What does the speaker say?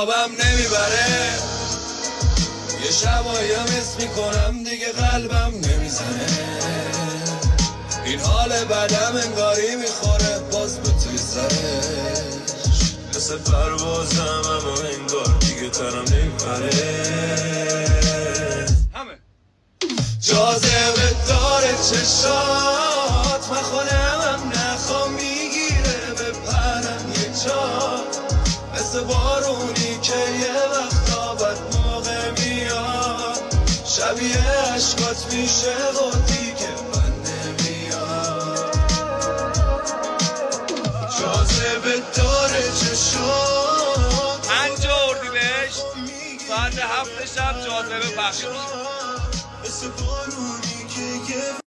خوابم نمیبره، یه شبایی مس میکنم دیگه قلبم نمیزنه، این حال بدم انگاری میخوره باز به توی سرش، مثل پروازم اما انگار دیگه تنم نمیبره، جاذبه داره چشات، من خودمم نخوام میگیره به پرم یه جا، مثل بارونی که یه وقتا بد موقع میاد، شبیه عشقات میشه و دیگه من نمیاد، جاذبه داره چشات. 5 اردیبهشت ساعت 7 شب جاذبه پخش میشه.